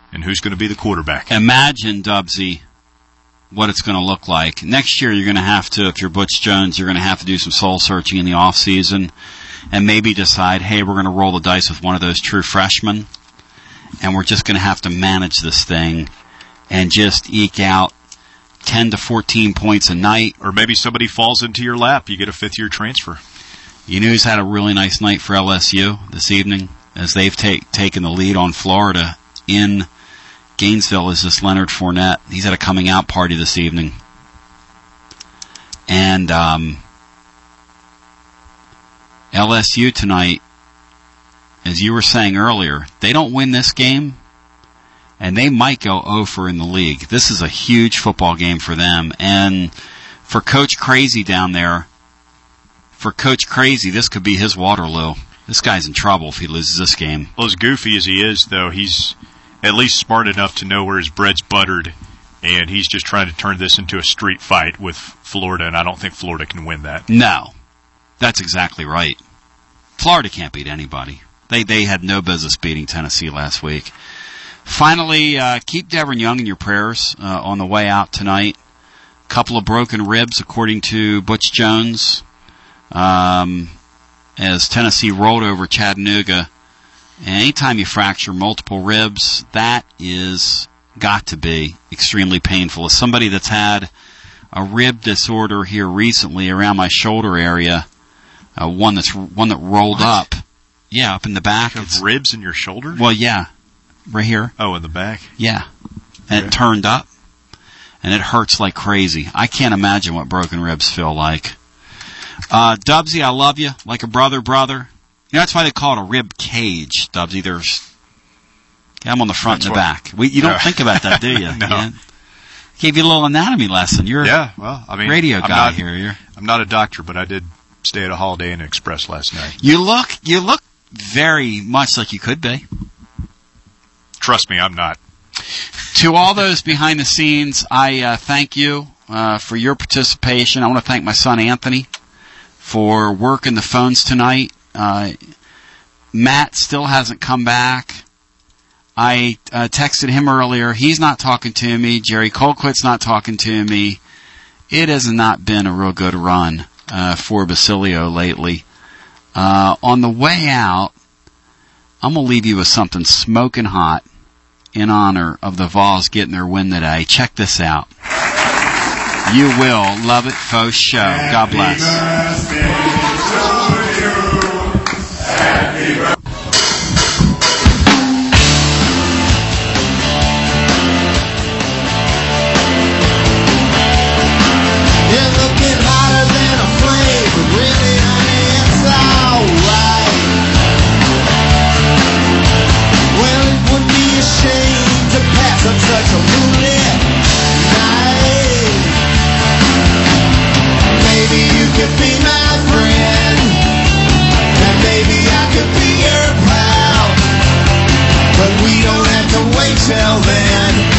And who's going to be the quarterback? Imagine, Dubsy, what it's going to look like. Next year, you're going to have to, if you're Butch Jones, you're going to have to do some soul-searching in the off-season and maybe decide, hey, we're going to roll the dice with one of those true freshmen, and we're just going to have to manage this thing and just eke out 10 to 14 points a night. Or maybe somebody falls into your lap. You get a fifth-year transfer. You know who's had a really nice night for LSU this evening as they've taken the lead on Florida in Gainesville is this Leonard Fournette. He's at a coming-out party this evening. And LSU tonight, as you were saying earlier, they don't win this game, and they might go 0-for in the league. This is a huge football game for them. And for Coach Crazy down there, this could be his Waterloo. This guy's in trouble if he loses this game. Well, as goofy as he is, though, he's at least smart enough to know where his bread's buttered, and he's just trying to turn this into a street fight with Florida, and I don't think Florida can win that. No. That's exactly right. Florida can't beat anybody. They had no business beating Tennessee last week. Finally, keep Devin Young in your prayers on the way out tonight. Couple of broken ribs, according to Butch Jones, as Tennessee rolled over Chattanooga. And anytime you fracture multiple ribs, that is got to be extremely painful. As somebody that's had a rib disorder here recently around my shoulder area, one that rolled up, up in the back. You have ribs in your shoulder? Well, yeah, right here. Oh, in the back. Yeah, and it turned up, and it hurts like crazy. I can't imagine what broken ribs feel like. Dubsy, I love you like a brother. You know, that's why they call it a rib cage, Dubsy. I'm on the front and the back. You don't think about that, do you? No. Yeah. Gave you a little anatomy lesson. You're radio guy here. I'm not a doctor, but I did stay at a Holiday Inn Express last night. You look very much like you could be. Trust me, I'm not. To all those behind the scenes, I thank you for your participation. I want to thank my son Anthony for working the phones tonight. Matt still hasn't come back. I texted him earlier. He's not talking to me. Jerry Colquitt's not talking to me. It has not been a real good run for Basilio lately. On the way out, I'm going to leave you with something smoking hot in honor of the Vols getting their win today. Check this out. You will love it, Faux Show. God bless. Such a moonlit night. Maybe you could be my friend, and maybe I could be your pal, but we don't have to wait till then.